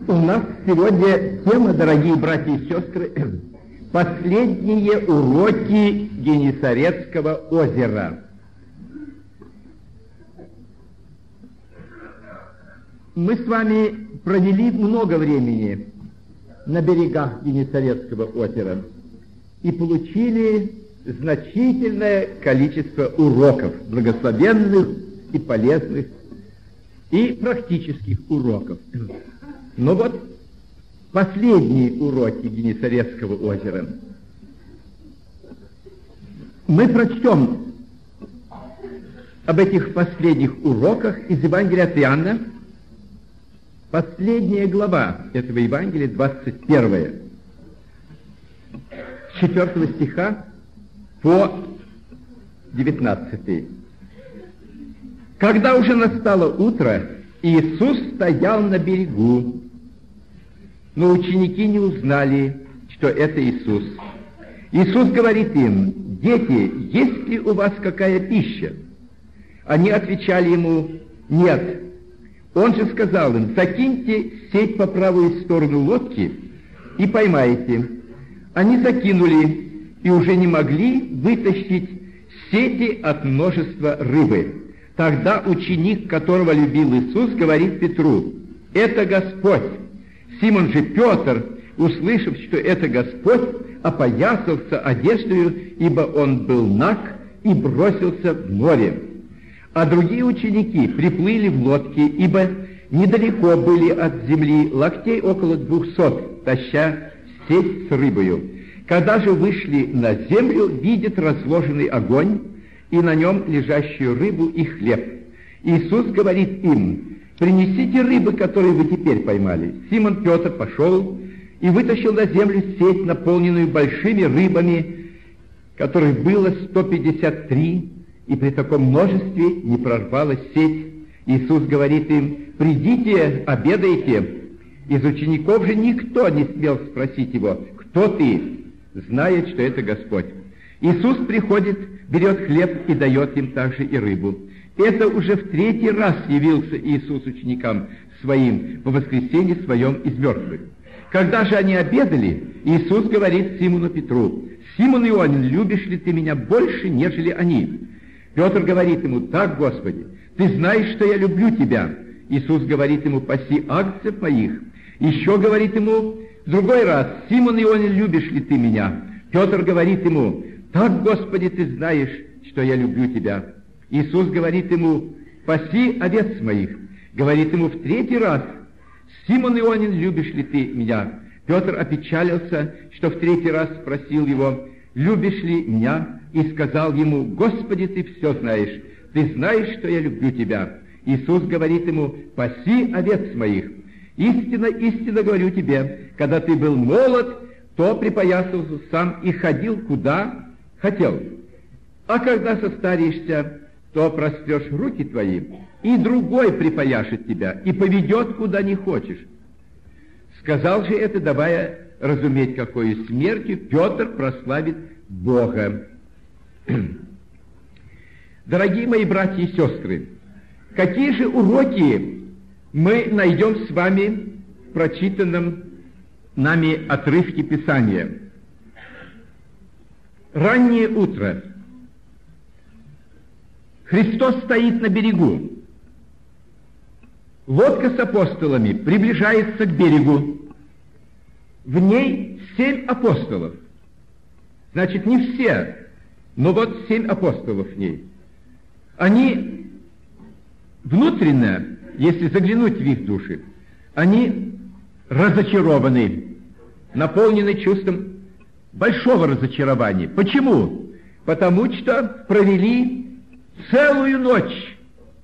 У нас сегодня тема, дорогие братья и сестры, последние уроки Генесарецкого озера. Мы с вами провели много времени на берегах Генесарецкого озера и получили значительное количество уроков, благословенных и полезных, и практических уроков. Но вот последние уроки Генесарецкого озера. Мы прочтем об этих последних уроках из Евангелия от Иоанна. Последняя глава этого Евангелия, 21, с 4 стиха по 19. Когда уже настало утро, Иисус стоял на берегу, но ученики не узнали, что это Иисус. Иисус говорит им: «Дети, есть ли у вас какая пища?» Они отвечали ему: «Нет». Он же сказал им: «Закиньте сеть по правую сторону лодки и поймаете». Они закинули и уже не могли вытащить сети от множества рыбы. Тогда ученик, которого любил Иисус, говорит Петру: «Это Господь». Симон же Петр, услышав, что это Господь, опоясался одеждою, ибо он был наг, и бросился в море. А другие ученики приплыли в лодке, ибо недалеко были от земли, локтей около 200, таща сеть с рыбою. Когда же вышли на землю, видят разложенный огонь, и на нем лежащую рыбу и хлеб. Иисус говорит им: «Принесите рыбы, которые вы теперь поймали». Симон Петр пошел и вытащил на землю сеть, наполненную большими рыбами, которых было 153, и при таком множестве не прорвалась сеть. Иисус говорит им: «Придите, обедайте». Из учеников же никто не смел спросить его: «Кто ты?», знает, что это Господь. Иисус приходит, берет хлеб и дает им также и рыбу. Это уже в 3-й раз явился Иисус ученикам своим по воскресенье своем из мертвых. Когда же они обедали, Иисус говорит Симону Петру: «Симон Ионин, любишь ли ты меня больше, нежели они?» Петр говорит ему: «Так, Господи, ты знаешь, что я люблю тебя». Иисус говорит ему: «Паси агнцев моих». Еще говорит ему в другой раз: «Симон Ионин, любишь ли ты меня?» Петр говорит ему: «Так, Господи, ты знаешь, что я люблю тебя». Иисус говорит ему: «Паси овец моих». Говорит ему в 3-й раз: «Симон Ионин, любишь ли ты меня?» Петр опечалился, что в 3-й раз спросил его: «Любишь ли меня?» И сказал ему: «Господи, ты все знаешь, ты знаешь, что я люблю тебя». Иисус говорит ему: «Паси овец моих. Истинно, истинно говорю тебе, когда ты был молод, то припоясался сам и ходил, куда хотел. А когда состаришься, то прострешь руки твои, и другой припояшет тебя, и поведет, куда не хочешь». Сказал же это, давая разуметь, какой смертью Петр прославит Бога. Дорогие мои братья и сестры, какие же уроки мы найдем с вами в прочитанном нами отрывке Писания? Раннее утро. Христос стоит на берегу. Лодка с апостолами приближается к берегу. В ней 7 апостолов. Значит, не все, но вот 7 апостолов в ней. Они внутренне, если заглянуть в их души, они разочарованы, наполнены чувством большого разочарования. Почему? Потому что провели целую ночь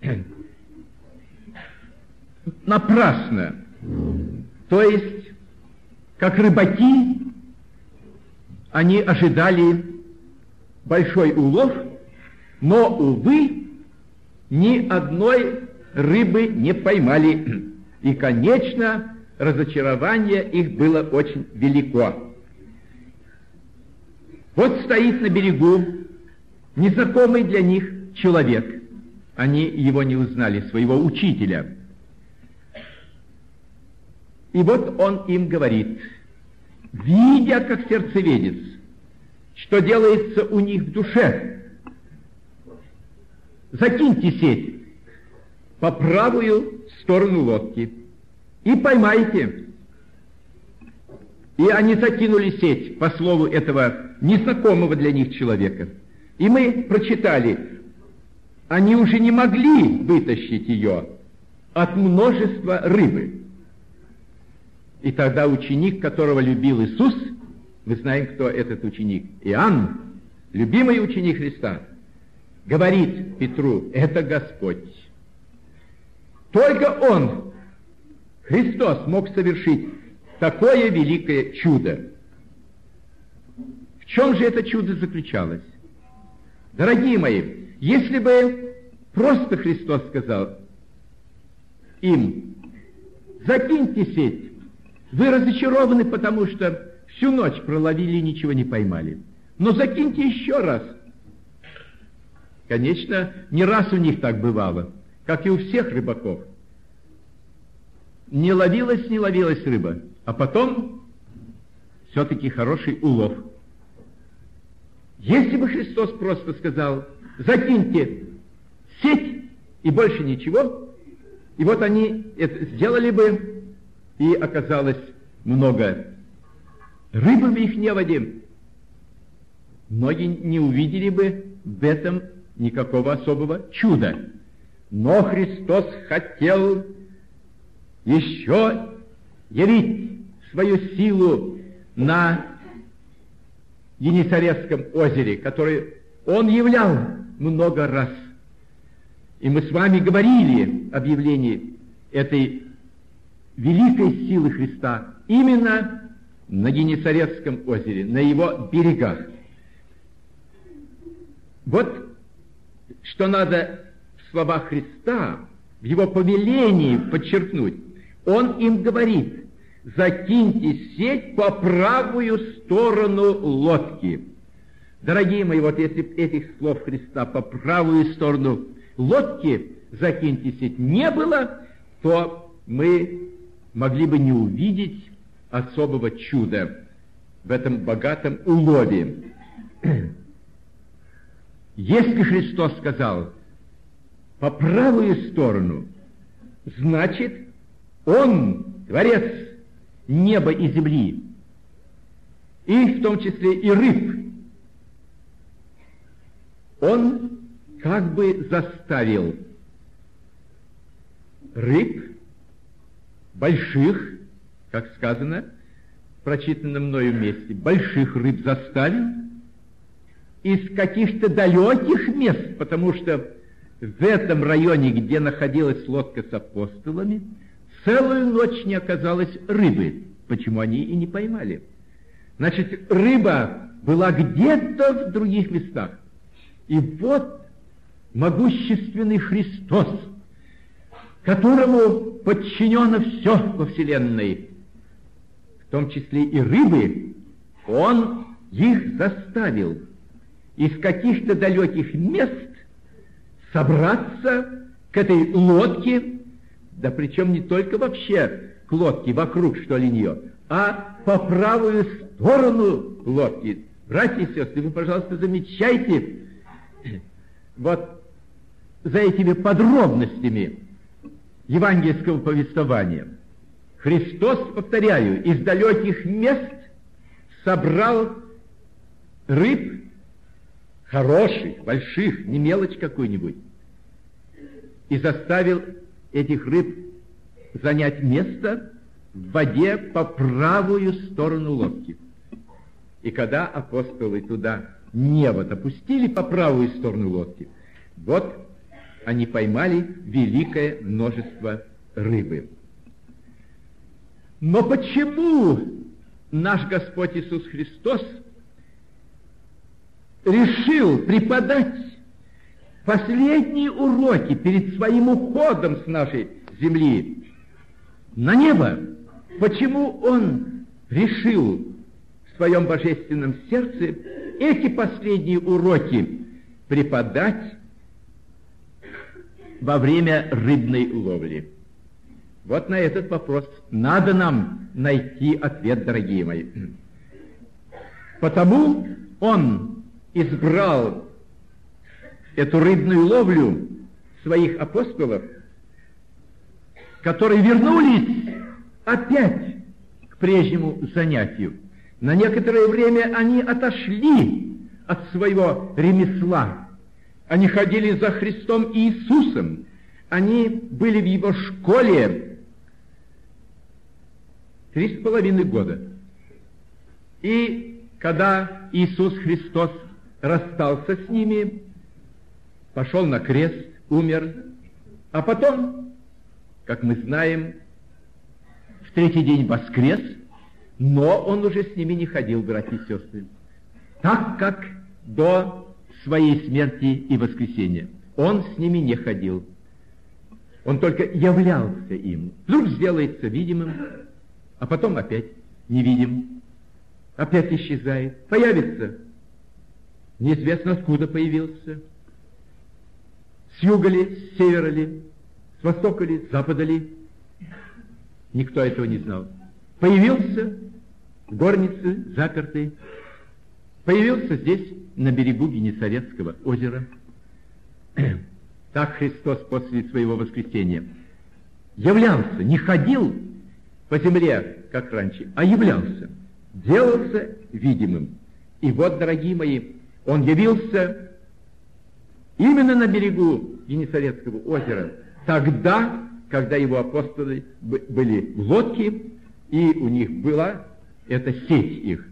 напрасно. То есть, как рыбаки, они ожидали большой улов, но, увы, ни одной рыбы не поймали. И, конечно, разочарование их было очень велико. Вот стоит на берегу незнакомый для них человек. Они его не узнали, своего учителя. И вот он им говорит, видя, как сердцеведец, что делается у них в душе, закиньте сеть по правую сторону лодки и поймайте. И они закинули сеть по слову этого незнакомого для них человека. И мы прочитали, они уже не могли вытащить ее от множества рыбы. И тогда ученик, которого любил Иисус, мы знаем, кто этот ученик, Иоанн, любимый ученик Христа, говорит Петру, это Господь. Только Он, Христос, мог совершить такое великое чудо. В чем же это чудо заключалось? Дорогие мои, если бы просто Христос сказал им, закиньте сеть, вы разочарованы, потому что всю ночь проловили и ничего не поймали. Но закиньте еще раз. Конечно, не раз у них так бывало, как и у всех рыбаков. Не ловилась рыба, а потом все-таки хороший улов. Если бы Христос просто сказал, закиньте сеть и больше ничего, и вот они это сделали бы, и оказалось много рыбы в их неводе, многие не увидели бы в этом никакого особого чуда. Но Христос хотел еще явить свою силу на Генесарецком озере, который Он являл много раз. И мы с вами говорили об явлении этой великой силы Христа именно на Генесарецком озере, на его берегах. Вот что надо в словах Христа, в его повелении подчеркнуть. Он им говорит, закиньте сеть по правую сторону лодки. Дорогие мои, вот если этих слов Христа по правую сторону лодки закиньте сеть не было, то мы могли бы не увидеть особого чуда в этом богатом улове. Если Христос сказал по правую сторону, значит, Он, Творец неба и земли, и в том числе и рыб, Он как бы заставил рыб, больших, как сказано в прочитанном мною месте, больших рыб заставил из каких-то далеких мест, потому что в этом районе, где находилась лодка с апостолами, целую ночь не оказалось рыбы, почему они и не поймали. Значит, рыба была где-то в других местах. И вот могущественный Христос, которому подчинено все во Вселенной, в том числе и рыбы, Он их заставил из каких-то далеких мест собраться к этой лодке, да причем не только вообще к лодке, вокруг, что ли, нее, а по правую сторону лодки. Братья и сестры, вы, пожалуйста, замечайте вот за этими подробностями евангельского повествования. Христос, повторяю, из далеких мест собрал рыб хороших, больших, не мелочь какую-нибудь, и заставил этих рыб занять место в воде по правую сторону лодки. И когда апостолы туда невод опустили по правую сторону лодки, вот они поймали великое множество рыбы. Но почему наш Господь Иисус Христос решил преподать последние уроки перед своим уходом с нашей земли на небо? Почему Он решил в своем божественном сердце эти последние уроки преподать во время рыбной ловли? Вот на этот вопрос надо нам найти ответ, дорогие мои. Потому он избрал эту рыбную ловлю своих апостолов, которые вернулись опять к прежнему занятию. На некоторое время они отошли от своего ремесла. Они ходили за Христом Иисусом. Они были в Его школе 3,5 года. И когда Иисус Христос расстался с ними, пошел на крест, умер, а потом, как мы знаем, в третий день воскрес, но он уже с ними не ходил, братья и сестры, так как до своей смерти и воскресения. Он с ними не ходил. Он только являлся им. Вдруг сделается видимым, а потом опять невидим. Опять исчезает. Появится. Неизвестно откуда появился. С юга ли, с севера ли, с востока ли, с запада ли. Никто этого не знал. Появился в горнице, запертый. Появился здесь, на берегу Генесарецкого озера. Так Христос после своего воскресения являлся, не ходил по земле, как раньше, а являлся, делался видимым. И вот, дорогие мои, он явился именно на берегу Генесарецкого озера, тогда, когда его апостолы были в лодке, и у них была эта сеть их.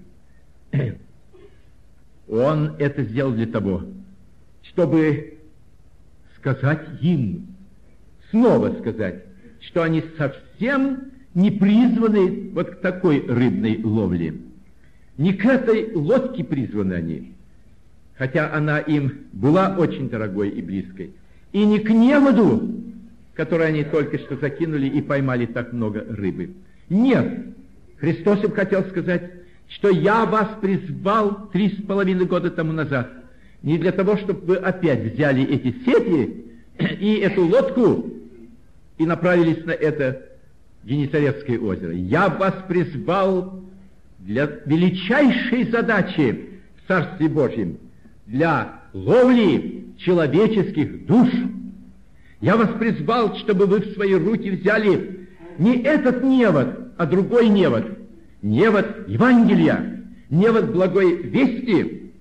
Он это сделал для того, чтобы сказать им, снова сказать, что они совсем не призваны вот к такой рыбной ловле. Не к этой лодке призваны они, хотя она им была очень дорогой и близкой, и не к неводу, который они только что закинули и поймали так много рыбы. Нет, Христос им хотел сказать, что я вас призвал 3,5 года тому назад, не для того, чтобы вы опять взяли эти сети и эту лодку и направились на это Генесарецкое озеро. Я вас призвал для величайшей задачи в Царстве Божьем, для ловли человеческих душ. Я вас призвал, чтобы вы в свои руки взяли не этот невод, а другой невод. Невод Евангелия, невод благой вести.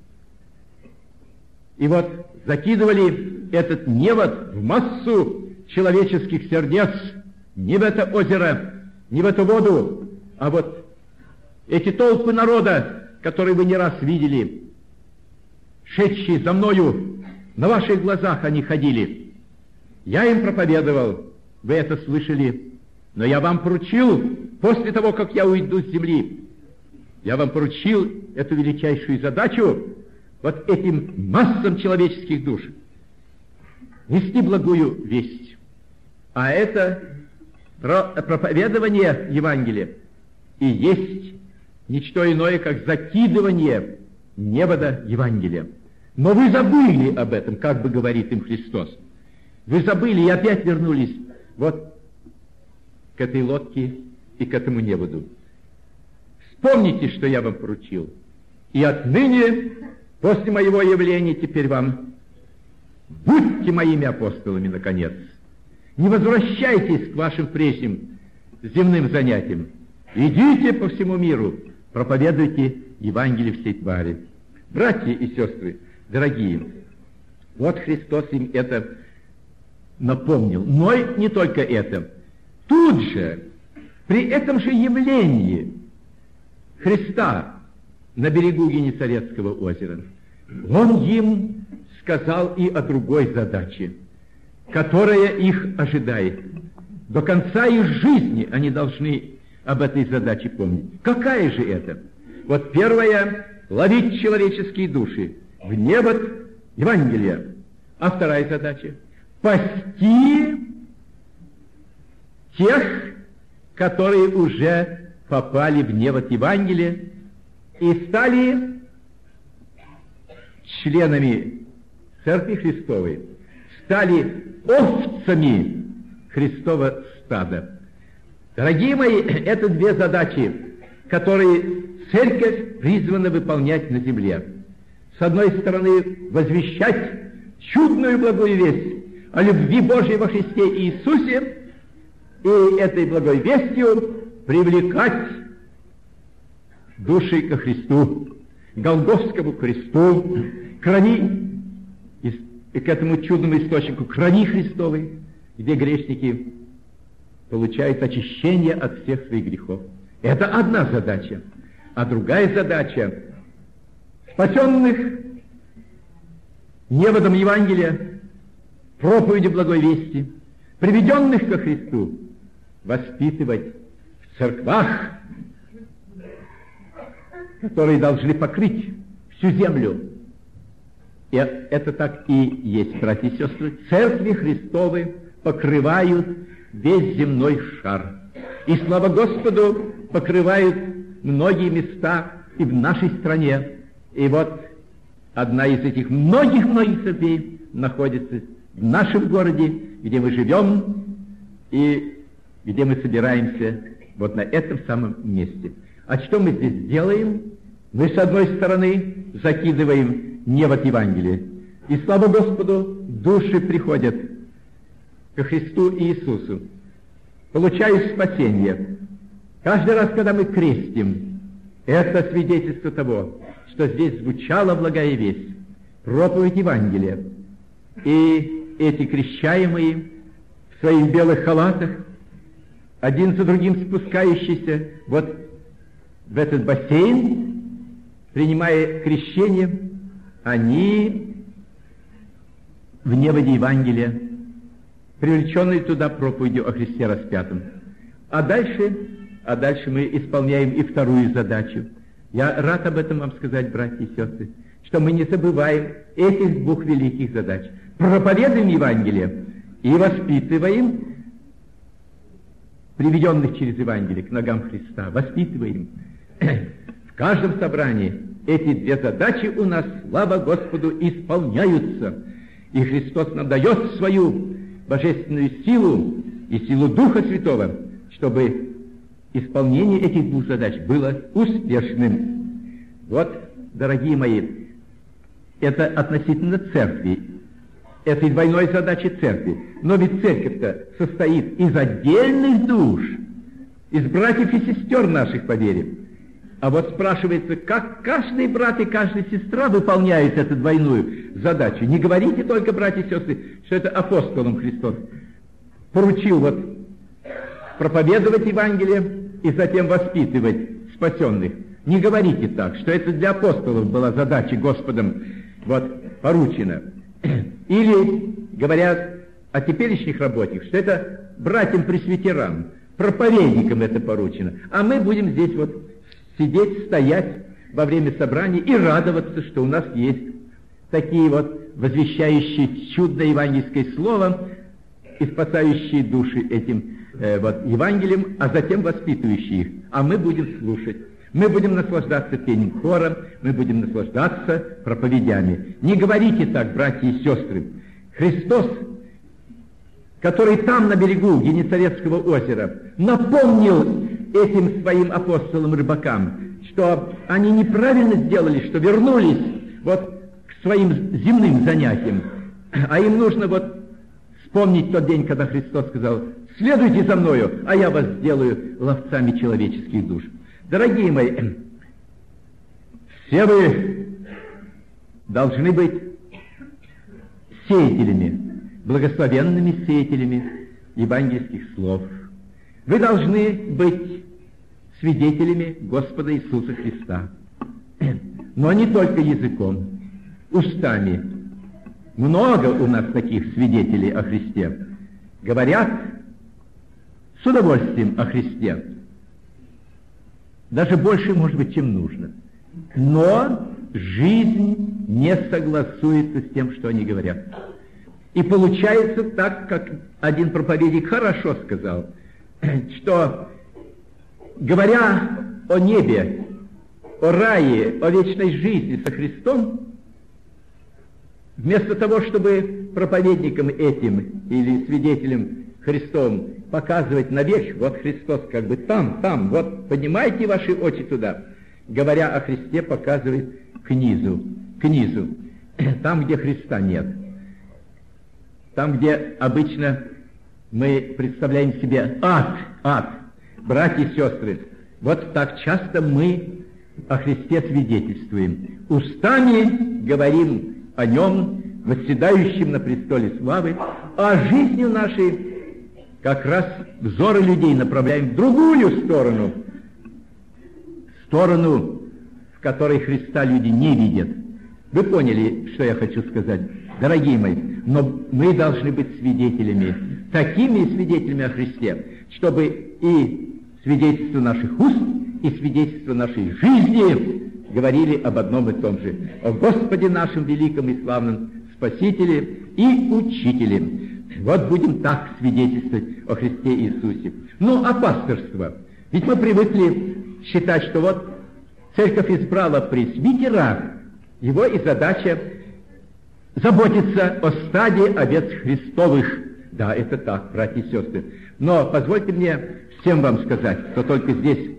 И вот закидывали этот невод в массу человеческих сердец, не в это озеро, не в эту воду, а вот эти толпы народа, которые вы не раз видели, шедшие за мною, на ваших глазах они ходили. Я им проповедовал, вы это слышали, но я вам поручил, после того, как я уйду с земли, я вам поручил эту величайшую задачу вот этим массам человеческих душ нести благую весть. А это проповедование Евангелия и есть ничто иное, как закидывание невода Евангелия. Но вы забыли об этом, как бы говорит им Христос. Вы забыли и опять вернулись вот к этой лодке и к этому неводу. Вспомните, что я вам поручил. И отныне, после моего явления, теперь вам будьте моими апостолами, наконец. Не возвращайтесь к вашим прежним земным занятиям. Идите по всему миру, проповедуйте Евангелие всей твари. Братья и сестры, дорогие, вот Христос им это напомнил. Но не только это. Тут же, при этом же явлении Христа на берегу Генесарецкого озера, Он им сказал и о другой задаче, которая их ожидает. До конца их жизни они должны об этой задаче помнить. Какая же это? Вот первая — ловить человеческие души в невод Евангелия. А вторая задача — пасти тех, которые уже попали в невод Евангелия и стали членами Церкви Христовой, стали овцами Христова стада. Дорогие мои, это две задачи, которые церковь призвана выполнять на земле. С одной стороны, возвещать чудную благую весть о любви Божьей во Христе Иисусе, и этой благой вестью привлекать души ко Христу, к Голгофскому кресту, к этому чудному источнику крови Христовой, где грешники получают очищение от всех своих грехов. Это одна задача. А другая задача — спасенных неводом Евангелия, проповедью благой вести, приведенных ко Христу, воспитывать в церквах, которые должны покрыть всю землю. И это так и есть, братья и сестры. Церкви Христовы покрывают весь земной шар. И, слава Господу, покрывают многие места и в нашей стране. И вот одна из этих многих-многих церквей находится в нашем городе, где мы живем и где мы собираемся вот на этом самом месте. А что мы здесь делаем? Мы, с одной стороны, закидываем невод Евангелия. И, слава Господу, души приходят ко Христу и Иисусу, получают спасение. Каждый раз, когда мы крестим, это свидетельство того, что здесь звучала благая весть, проповедь Евангелия. И эти крещаемые в своих белых халатах, один за другим спускающиеся вот в этот бассейн, принимая крещение, они в неводе Евангелия, привлеченные туда проповедью о Христе распятом. А дальше мы исполняем и вторую задачу. Я рад об этом вам сказать, братья и сестры, что мы не забываем этих двух великих задач. Проповедуем Евангелие и воспитываем приведенных через Евангелие к ногам Христа. Воспитываем. В каждом собрании эти две задачи у нас, слава Господу, исполняются. И Христос нам дает свою божественную силу и силу Духа Святого, чтобы исполнение этих двух задач было успешным. Вот, дорогие мои, это относительно церкви, этой двойной задачи церкви. Но ведь церковь-то состоит из отдельных душ, из братьев и сестер наших по вере. А вот спрашивается, как каждый брат и каждая сестра выполняют эту двойную задачу. Не говорите только, братья и сестры, что это апостолам Христос поручил вот проповедовать Евангелие и затем воспитывать спасенных. Не говорите так, что это для апостолов была задача Господом вот поручена. Или говорят о теперешних работниках, что это братьям-пресвитерам, проповедникам это поручено. А мы будем здесь вот сидеть, стоять во время собрания и радоваться, что у нас есть такие вот возвещающие чудное евангельское слово и спасающие души этим вот Евангелием, а затем воспитывающие их. А мы будем слушать. Мы будем наслаждаться пением хором, мы будем наслаждаться проповедями. Не говорите так, братья и сестры. Христос, который там на берегу Генесарецкого озера, напомнил этим своим апостолам-рыбакам, что они неправильно сделали, что вернулись вот к своим земным занятиям, а им нужно вот вспомнить тот день, когда Христос сказал: «Следуйте за мною, а я вас сделаю ловцами человеческих душ». Дорогие мои, все вы должны быть сеятелями, благословенными сеятелями евангельских слов. Вы должны быть свидетелями Господа Иисуса Христа. Но не только языком, устами. Много у нас таких свидетелей о Христе. Говорят с удовольствием о Христе. Даже больше, может быть, чем нужно. Но жизнь не согласуется с тем, что они говорят. И получается так, как один проповедник хорошо сказал, что, говоря о небе, о рае, о вечной жизни со Христом, вместо того, чтобы проповедникам этим или свидетелям Христовым показывать наверх, вот Христос как бы там, вот поднимайте ваши очи туда. Говоря о Христе, показывает к низу, там, где Христа нет. Там, где обычно мы представляем себе ад. Братья и сестры, вот так часто мы о Христе свидетельствуем. Устами говорим о Нем, восседающем на престоле славы, а жизнью нашей как раз взоры людей направляем в другую сторону, в которой Христа люди не видят. Вы поняли, что я хочу сказать, дорогие мои? Но мы должны быть свидетелями, такими свидетелями о Христе, чтобы и свидетельство наших уст, и свидетельство нашей жизни говорили об одном и том же, о Господе нашем великом и славном Спасителе и Учителе. Вот будем так свидетельствовать о Христе Иисусе. Ну, а пасторство? Ведь мы привыкли считать, что вот церковь избрала пресвитера, его и задача заботиться о стаде овец Христовых. Да, это так, братья и сестры. Но позвольте мне всем вам сказать, кто только здесь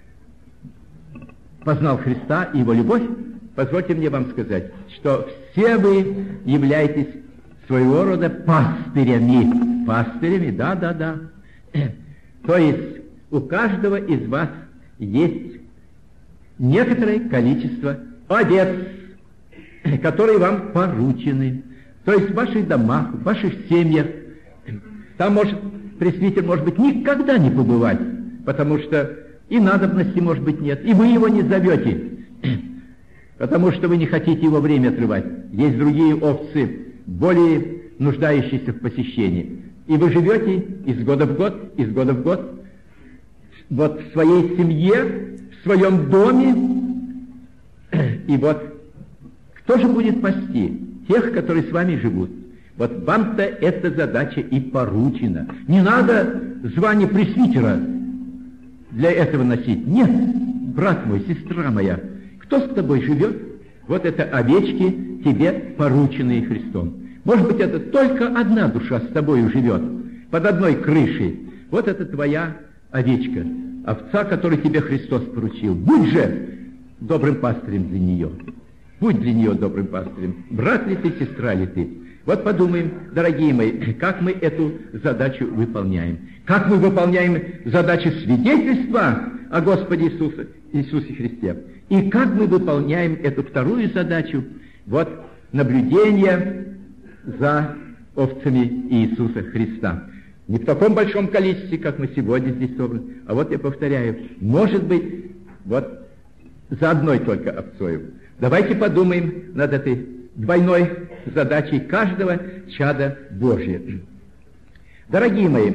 познал Христа и Его любовь, позвольте мне вам сказать, что все вы являетесь своего рода пастырями. Пастырями, да. То есть у каждого из вас есть некоторое количество овец, которые вам поручены. То есть в ваших домах, в ваших семьях. Там пресвитер, может быть, никогда не побывать, потому что и надобности, может быть, нет, и вы его не зовете, потому что вы не хотите его время отрывать. Есть другие овцы, более нуждающиеся в посещении. И вы живете из года в год, вот в своей семье, в своем доме, и вот кто же будет пасти тех, которые с вами живут? Вот вам-то эта задача и поручена. Не надо звание пресвитера для этого носить. Нет, брат мой, сестра моя, кто с тобой живет? Вот это овечки тебе порученные Христом. Может быть, это только одна душа с тобою живет, под одной крышей. Вот это твоя овечка, овца, которую тебе Христос поручил. Будь же добрым пастырем для нее. Будь для нее добрым пастырем. Брат ли ты, сестра ли ты? Вот подумаем, дорогие мои, как мы эту задачу выполняем. Как мы выполняем задачу свидетельства о Господе Иисусе Христе. И как мы выполняем эту вторую задачу, вот наблюдение за овцами Иисуса Христа. Не в таком большом количестве, как мы сегодня здесь собраны, а вот я повторяю, может быть, вот за одной только овцою. Давайте подумаем над этой двойной задачей каждого чада Божия. Дорогие мои,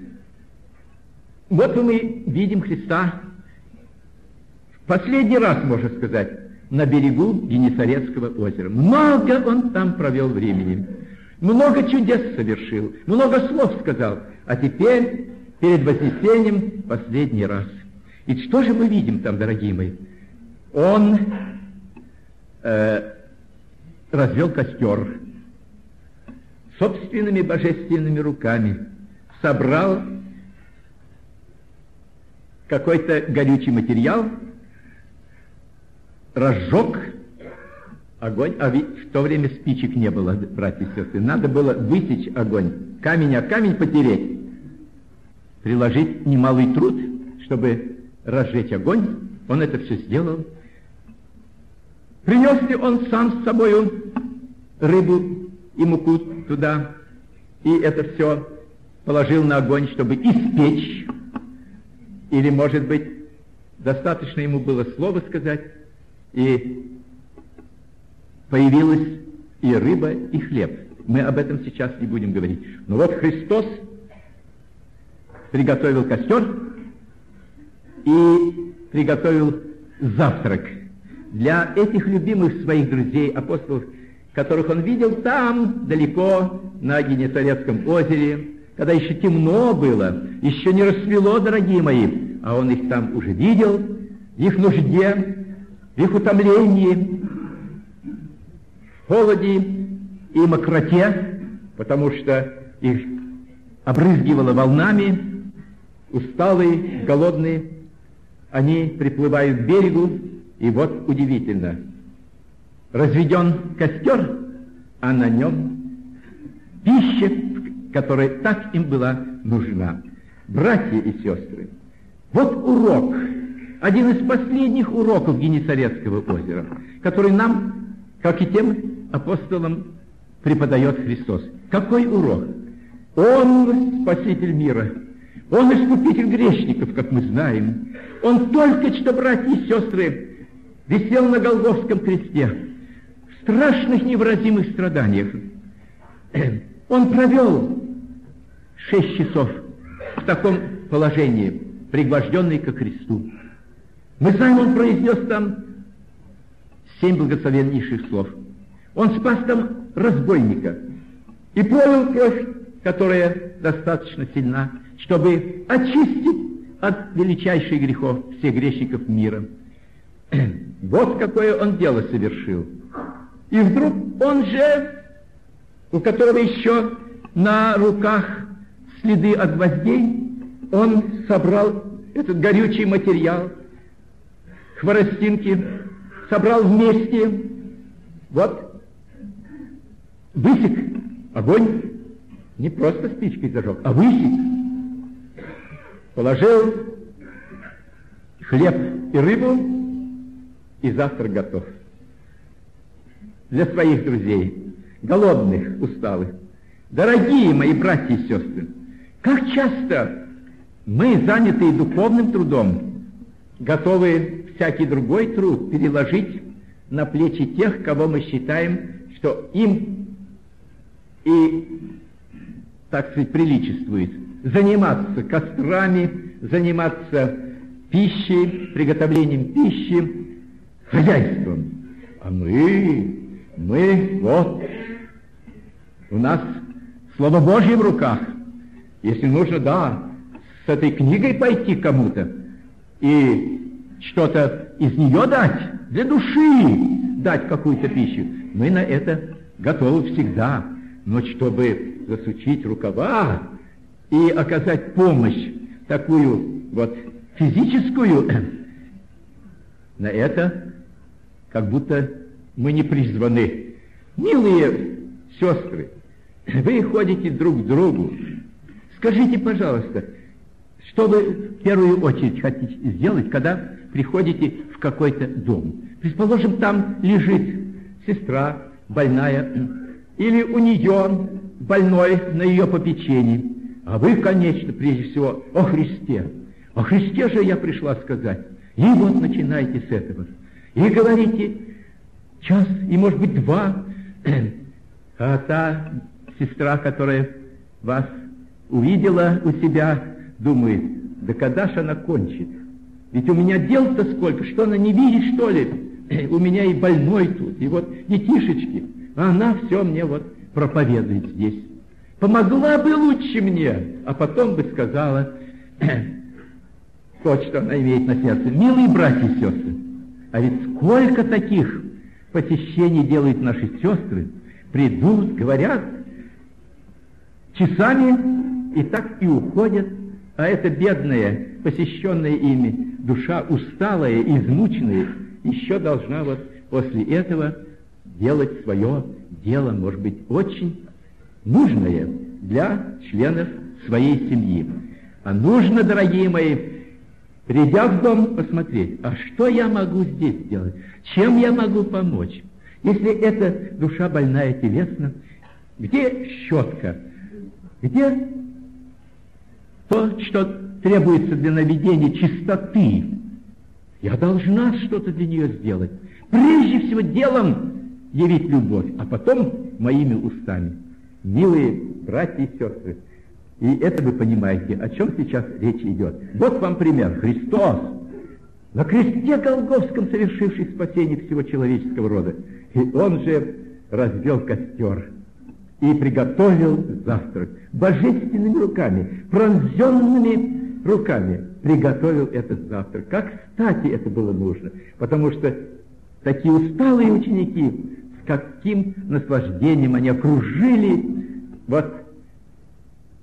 вот мы видим Христа в последний раз, можно сказать, на берегу Генесарецкого озера. Много он там провел времени, много чудес совершил, много слов сказал, а теперь перед Вознесением последний раз. И что же мы видим там, дорогие мои? Он развел костер, собственными божественными руками собрал какой-то горючий материал, разжег огонь, а ведь в то время спичек не было, братья и сестры, надо было высечь огонь, камень о камень потереть, приложить немалый труд, чтобы разжечь огонь. Он это все сделал. Принес ли он сам с собою рыбу и муку туда, и это все положил на огонь, чтобы испечь? Или, может быть, достаточно ему было слово сказать, и появилась и рыба, и хлеб. Мы об этом сейчас не будем говорить. Но вот Христос приготовил костер и приготовил завтрак для этих любимых своих друзей, апостолов, которых он видел там, далеко, на Генесарецком озере, когда еще темно было, еще не рассвело, дорогие мои, а он их там уже видел, в их нужде, в их утомлении, в холоде и мокроте, потому что их обрызгивало волнами. Усталые, голодные, они приплывают к берегу, и вот удивительно. Разведен костер, а на нем пища, которая так им была нужна. Братья и сестры, вот урок, один из последних уроков Генесарецкого озера, который нам, как и тем апостолам, преподает Христос. Какой урок? Он спаситель мира, Он искупитель грешников, как мы знаем. Он только что, братья и сестры, висел на Голгофском кресте в страшных невыразимых страданиях. Он провел 6 часов в таком положении, пригвожденный ко кресту. Мы знаем, он произнес там 7 благословеннейших слов. Он спас там разбойника и пролил кровь, которая достаточно сильна, чтобы очистить от величайших грехов всех грешников мира. Вот какое он дело совершил. И вдруг он же, у которого еще на руках следы от гвоздей, он собрал этот горючий материал, хворостинки, собрал вместе, вот, высек огонь, не просто спичкой зажег, а высек, положил хлеб и рыбу, и завтрак готов. Для своих друзей, голодных, усталых. Дорогие мои братья и сестры, как часто мы, занятые духовным трудом, готовы всякий другой труд переложить на плечи тех, кого мы считаем, что им и, так сказать, приличествует заниматься кострами, заниматься пищей, приготовлением пищи, хозяйством. А мы, вот, у нас Слово Божье в руках. Если нужно, да, с этой книгой пойти к кому-то и что-то из нее дать, для души дать какую-то пищу, мы на это готовы всегда. Но чтобы засучить рукава и оказать помощь, такую вот физическую, на это как будто мы не призваны. Милые сестры, вы ходите друг к другу. Скажите, пожалуйста, что вы в первую очередь хотите сделать, когда приходите в какой-то дом? Предположим, там лежит сестра больная, или у нее больной на ее попечении. А вы, конечно, прежде всего о Христе. О Христе же я пришла сказать. И вот начинайте с этого. И говорите час, и может быть 2. А та сестра, которая вас увидела у себя, думает, да когда ж она кончит? Ведь у меня дел-то сколько, что она не видит, что ли? У меня и больной тут, и вот детишечки. А она все мне вот проповедует здесь. Помогла бы лучше мне, а потом бы сказала то, что она имеет на сердце. Милые братья и сестры, а ведь сколько таких посещений делают наши сестры, придут, говорят, часами, и так и уходят, а эта бедная, посещенная ими душа, усталая, измученная, еще должна вот после этого делать свое дело, может быть, очень нужное для членов своей семьи. А нужно, дорогие мои, придя в дом, посмотреть, а что я могу здесь сделать, чем я могу помочь. Если эта душа больная телесно, где щетка, где то, что требуется для наведения чистоты, я должна что-то для нее сделать. Прежде всего делом явить любовь, а потом моими устами. Милые братья и сестры, и это вы понимаете, о чем сейчас речь идет. Вот вам пример. Христос, на кресте Голгофском совершивший спасение всего человеческого рода. И Он же развел костер и приготовил завтрак. Божественными руками, пронзенными руками приготовил этот завтрак. Как кстати это было нужно, потому что такие усталые ученики, с каким наслаждением они окружили вот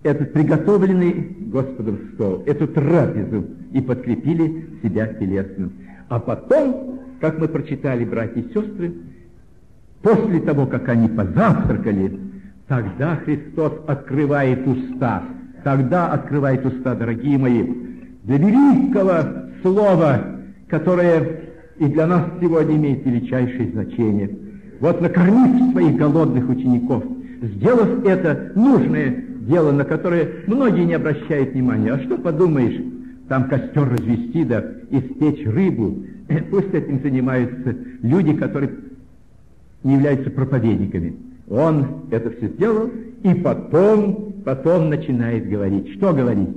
этот приготовленный Господом стол, эту трапезу, и подкрепили себя телесным. А потом, как мы прочитали, братья и сестры, после того, как они позавтракали, тогда Христос открывает уста. Тогда открывает уста, дорогие мои, для великого слова, которое и для нас сегодня имеет величайшее значение. Вот, накормив своих голодных учеников, сделав это нужное дело, на которое многие не обращают внимания. А что подумаешь, там костер развести, да испечь рыбу. Пусть этим занимаются люди, которые не являются проповедниками. Он это все сделал, и потом начинает говорить. Что говорить?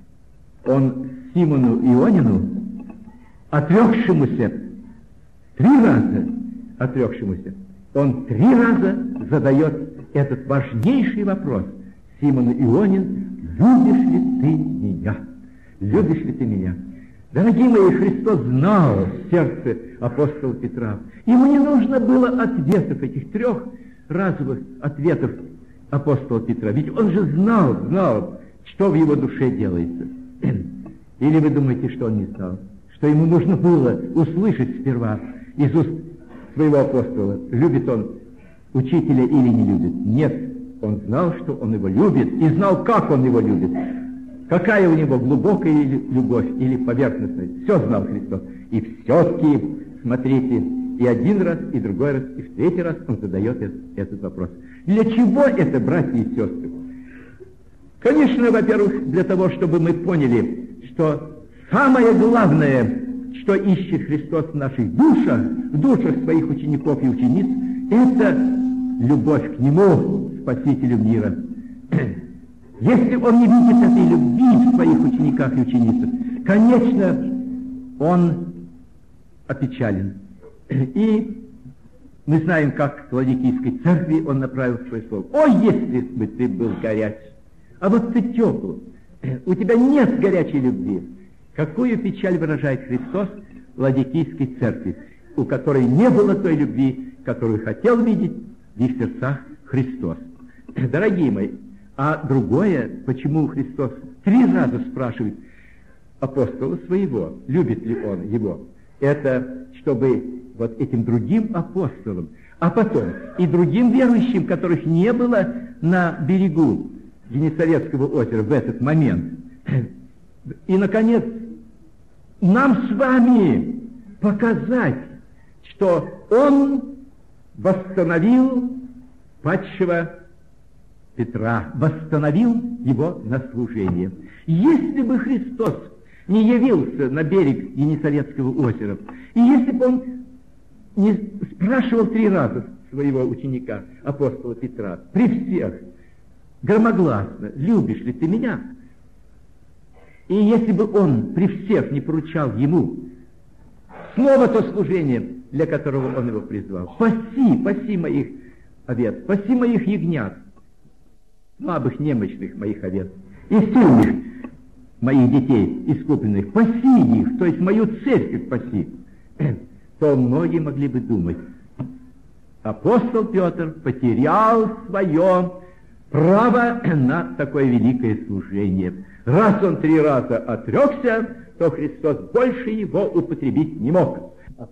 Он Симону Ионину, отрекшемуся, 3 раза отрекшемуся, он 3 раза задает этот важнейший вопрос. Симон Ионин, любишь ли ты меня? Любишь ли ты меня? Дорогие мои, Христос знал сердце апостола Петра. Ему не нужно было ответов, этих 3 разовых ответов апостола Петра. Ведь он же знал, что в его душе делается. Или вы думаете, что он не знал? Что ему нужно было услышать сперва из уст своего апостола, любит он учителя или не любит? Нет, он знал, что он его любит, и знал, как он его любит. Какая у него глубокая любовь или поверхностная. Все знал Христос. И все-таки, смотрите, и 1 раз, и другой раз, и в 3-й раз он задает этот вопрос. Для чего это, братья и сестры? Конечно, во-первых, для того, чтобы мы поняли, что самое главное, что ищет Христос в наших душах, в душах своих учеников и учениц, это любовь к Нему, Спасителю мира. Если он не видит этой любви в своих учениках и ученицах, конечно, он опечален. И мы знаем, как к Ладикийской церкви он направил свое слово. «О, если бы ты был горяч, а вот ты теплый, у тебя нет горячей любви». Какую печаль выражает Христос Ладикийской церкви, у которой не было той любви, которую хотел видеть в их сердцах Христос. Дорогие мои, а другое, почему Христос 3 раза спрашивает апостола своего, любит ли он его, это чтобы вот этим другим апостолам, а потом и другим верующим, которых не было на берегу Генесарецкого озера в этот момент. И, наконец, нам с вами показать, что он восстановил падшего Петра, восстановил его на служение. Если бы Христос не явился на берег Генесарецкого озера, и если бы он не спрашивал 3 раза своего ученика, апостола Петра, при всех, громогласно, любишь ли ты меня? И если бы он при всех не поручал ему снова то служение, для которого он его призвал: паси моих овец, паси моих ягнят, слабых, немощных моих овец, и сильных моих детей, искупленных, паси их, то есть мою церковь паси, то многие могли бы думать, апостол Петр потерял свое право на такое великое служение. Раз он 3 раза отрекся, то Христос больше его употребить не мог. А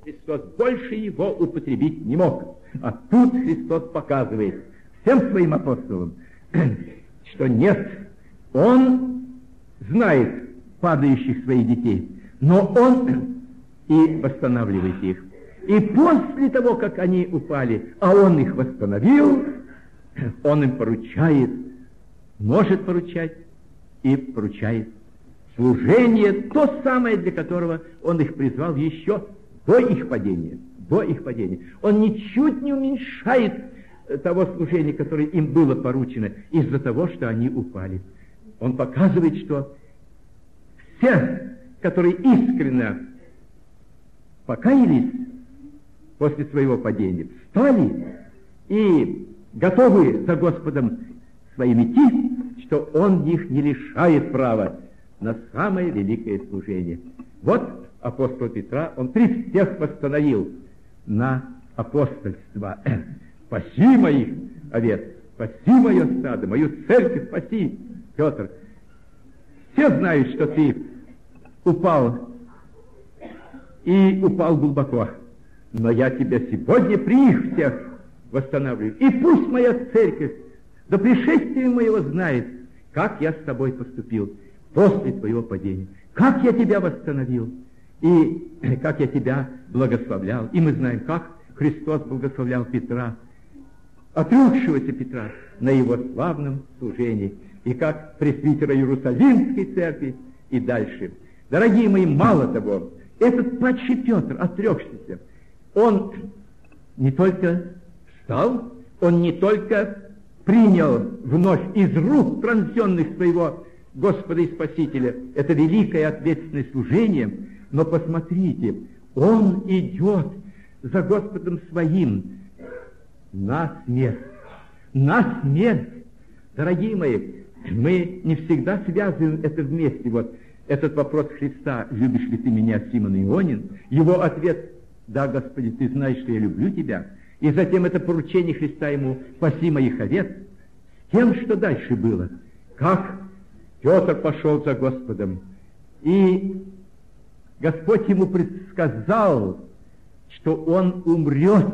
тут Христос показывает всем своим апостолам, что нет, он знает падающих своих детей, но он и восстанавливает их. И после того, как они упали, а он их восстановил, он им поручает, может поручать и поручает служение, то самое, для которого он их призвал еще до их падения. Он ничуть не уменьшает того служения, которое им было поручено из-за того, что они упали. Он показывает, что все, которые искренне покаялись после своего падения, встали и готовы за Господом своим идти, что он их не лишает права на самое великое служение. Вот апостол Петра, он при всех восстановил на апостольство. Спаси моих овец, спаси мое стадо, мою церковь спаси. Петр, все знают, что ты упал, и упал глубоко. Но я тебя сегодня при них всех восстанавливаю. И пусть моя церковь до пришествия моего знает, как я с тобой поступил после твоего падения, как я тебя восстановил, и как я тебя благословлял. И мы знаем, как Христос благословлял Петра, отрекшегося Петра, на его славном служении, и как пресвитера Иерусалимской церкви, и дальше. Дорогие мои, мало того, этот падший Петр, отрекшийся, он не только встал, он не только принял вновь из рук пронзенных своего Господа и Спасителя это великое ответственное служение, но посмотрите, он идет за Господом своим на смерть. На смерть! Дорогие мои, мы не всегда связываем это вместе. Вот этот вопрос Христа: «Любишь ли ты меня, Симон Ионин?» Его ответ: «Да, Господи, ты знаешь, что я люблю тебя». И затем это поручение Христа ему: «Паси моих овец». С тем, что дальше было, как Петр пошел за Господом, и Господь ему предсказал, что он умрет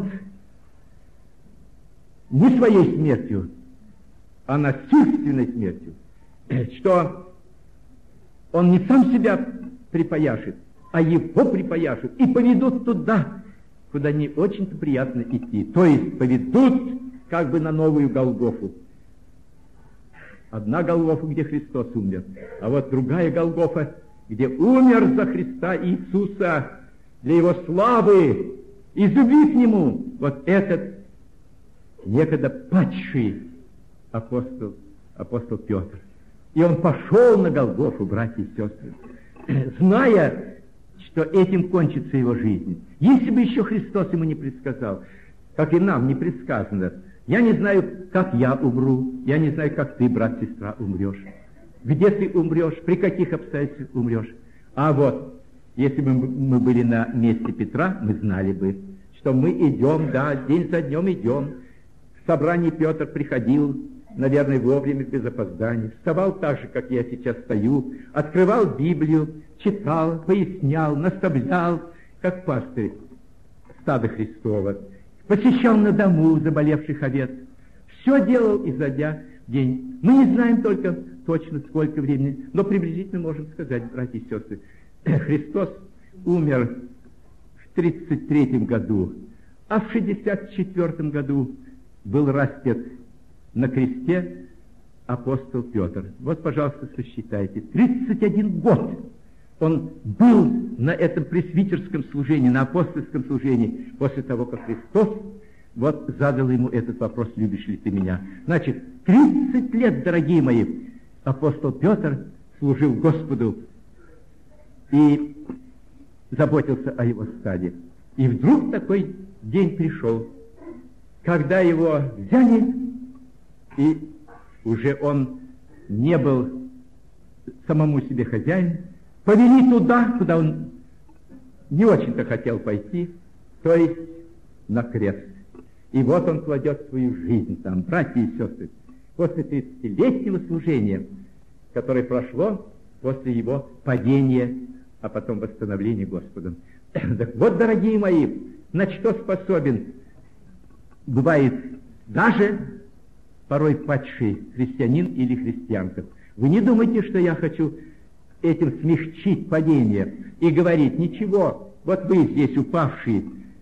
не своей смертью, а насильственной смертью, что он не сам себя припояшет, а его припояшут и поведут туда, куда не очень-то приятно идти. То есть поведут как бы на новую Голгофу. Одна Голгофа, где Христос умер, а вот другая Голгофа, где умер за Христа Иисуса для Его славы, из любви к Нему, вот этот некогда падший апостол Петр. И он пошел на Голгофу, братья и сестры, зная, что этим кончится его жизнь. Если бы еще Христос ему не предсказал, как и нам не предсказано, я не знаю, как я умру, я не знаю, как ты, брат, сестра, умрешь, где ты умрешь, при каких обстоятельствах умрешь. А вот, если бы мы были на месте Петра, мы знали бы, что мы идем, да, день за днем идем. В собрании Петр приходил, наверное, вовремя, без опозданий, вставал так же, как я сейчас стою, открывал Библию, читал, пояснял, наставлял, как пастырь стада Христова, посещал на дому заболевших овец. Все делал изо дня в день. Мы не знаем только точно, сколько времени, но приблизительно можем сказать, братья и сестры, Христос умер в 33 году, а в 64 году был распят на кресте апостол Петр. Вот, пожалуйста, сосчитайте. 31 год он был на этом пресвитерском служении, на апостольском служении, после того, как Христос вот задал ему этот вопрос: «Любишь ли ты меня?» Значит, 30 лет, дорогие мои, апостол Петр служил Господу и заботился о его стаде. И вдруг такой день пришел, когда его взяли, и уже он не был самому себе хозяин, повели туда, куда он не очень-то хотел пойти, то есть на крест. И вот он кладет свою жизнь там, братья и сестры, после 30-летнего служения, которое прошло после его падения, а потом восстановления Господом. Так вот, дорогие мои, на что способен, бывает, даже порой падший христианин или христианка. Вы не думайте, что я хочу этим смягчить падение и говорить: ничего, вот вы здесь упавшие,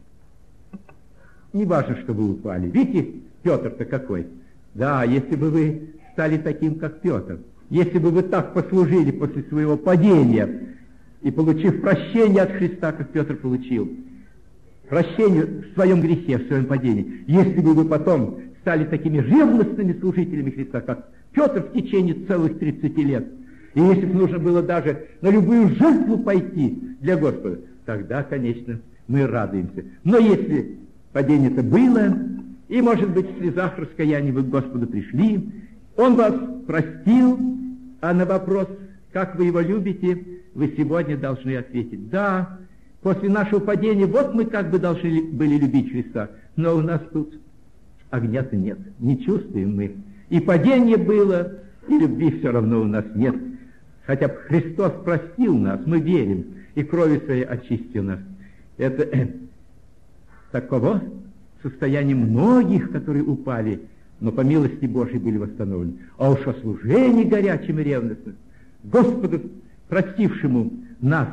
не важно, что вы упали. Видите, Петр-то какой? Да, если бы вы стали таким, как Петр, если бы вы так послужили после своего падения и получив прощение от Христа, как Петр получил, прощение в своем грехе, в своем падении, если бы вы потом стали такими ревностными служителями Христа, как Петр в течение целых 30 лет, и если бы нужно было даже на любую жертву пойти для Господа, тогда, конечно, мы радуемся. Но если падение-то было, и, может быть, в слезах раскаяния вы к Господу пришли, Он вас простил, а на вопрос, как вы Его любите, вы сегодня должны ответить: да, после нашего падения вот мы как бы должны были любить Христа, но у нас тут огня-то нет, не чувствуем мы. И падение было, и любви все равно у нас нет. Хотя бы Христос простил нас, мы верим, и кровью своей очистил нас. Это таково состояние многих, которые упали, но по милости Божьей были восстановлены. А уж о служении горячим и ревностным, Господу, простившему нас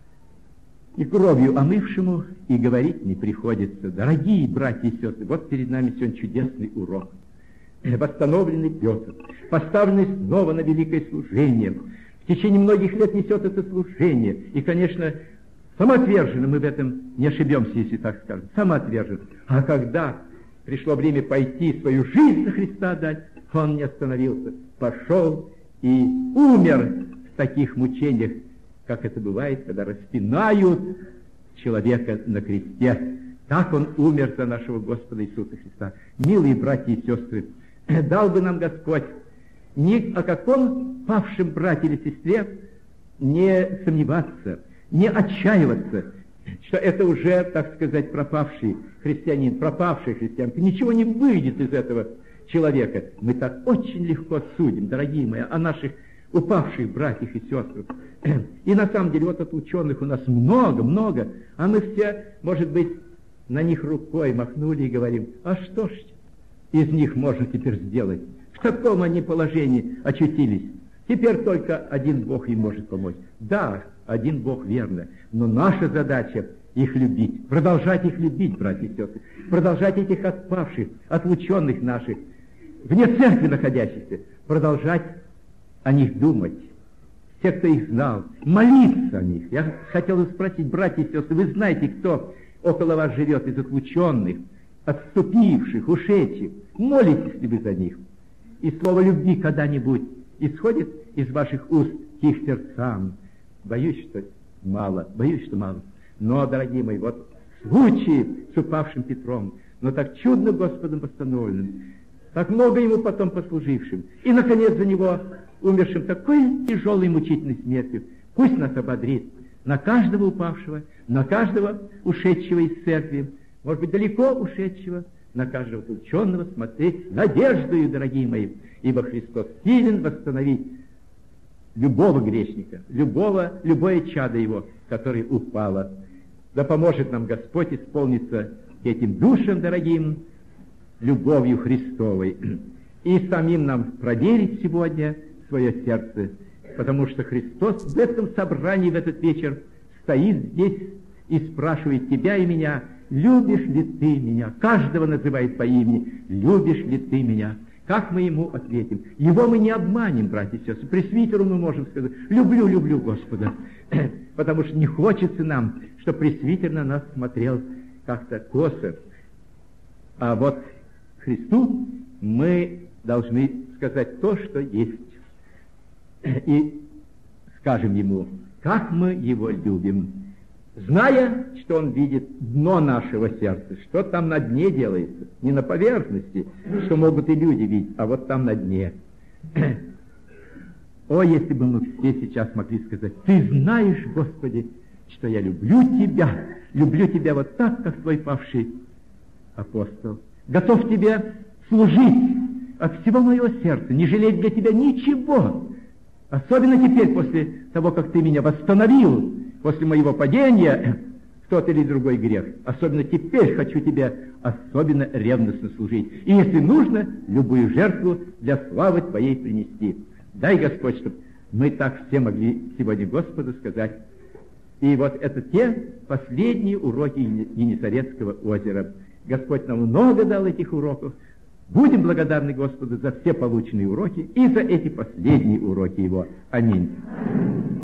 и кровью омывшему, и говорить не приходится. Дорогие братья и сестры, вот перед нами сегодня чудесный урок. Восстановленный Петр, поставленный снова на великое служение, в течение многих лет несет это служение. И, конечно, самоотверженно, мы в этом не ошибемся, если так скажем, самоотверженно. А когда пришло время пойти свою жизнь за Христа отдать, он не остановился, пошел и умер в таких мучениях, как это бывает, когда распинают человека на кресте. Так он умер за нашего Господа Иисуса Христа. Милые братья и сестры, дал бы нам Господь ни о каком павшем брате или сестре не сомневаться, не отчаиваться, что это уже, так сказать, пропавший христианин, пропавшая христианка. Ничего не выйдет из этого человека. Мы так очень легко судим, дорогие мои, о наших упавших братьях и сестрах. И на самом деле вот от ученых у нас много, а мы все, может быть, на них рукой махнули и говорим, а что ж из них можно теперь сделать? В таком они положении очутились. Теперь только один Бог им может помочь. Да, один Бог, верно, но наша задача их любить, продолжать их любить, братья и сестры, продолжать этих отпавших, отлученных наших, вне церкви находящихся, продолжать о них думать. Те, кто их знал, молиться о них. Я хотел спросить, братья и сестры, вы знаете, кто около вас живет из отлученных, отступивших, ушедших? Молитесь ли вы за них? И слово любви когда-нибудь исходит из ваших уст к их сердцам? Боюсь, что мало. Но, дорогие мои, вот случай с упавшим Петром, но так чудно Господом восстановленным, так много ему потом послужившим, и, наконец, за него умершим такой тяжелой мучительной смертью. Пусть нас ободрит на каждого упавшего, на каждого ушедшего из церкви, может быть, далеко ушедшего, на каждого ученого смотреть надеждою, дорогие мои, ибо Христос силен восстановить любого грешника, любое чадо его, которое упало. Да поможет нам Господь исполниться этим душам дорогим, любовью Христовой, и самим нам проверить сегодня свое сердце, потому что Христос в этом собрании, в этот вечер стоит здесь и спрашивает тебя и меня, любишь ли ты меня? Каждого называет по имени, любишь ли ты меня? Как мы ему ответим? Его мы не обманем, братья и сестры. Пресвитеру мы можем сказать, люблю Господа, потому что не хочется нам, чтобы пресвитер на нас смотрел как-то косо. А вот Христу мы должны сказать то, что есть. И скажем ему, как мы его любим, зная, что он видит дно нашего сердца, что там на дне делается, не на поверхности, что могут и люди видеть, а вот там на дне. О, если бы мы все сейчас могли сказать, ты знаешь, Господи, что я люблю тебя вот так, как твой павший апостол, готов тебе служить от всего моего сердца, не жалеть для тебя ничего, особенно теперь, после того, как ты меня восстановил, после моего падения в тот или другой грех. Особенно теперь хочу тебе особенно ревностно служить. И если нужно, любую жертву для славы твоей принести. Дай, Господь, чтобы мы так все могли сегодня Господу сказать. И вот это те последние уроки Енисарецкого озера. Господь нам много дал этих уроков. Будем благодарны Господу за все полученные уроки и за эти последние уроки Его. Аминь.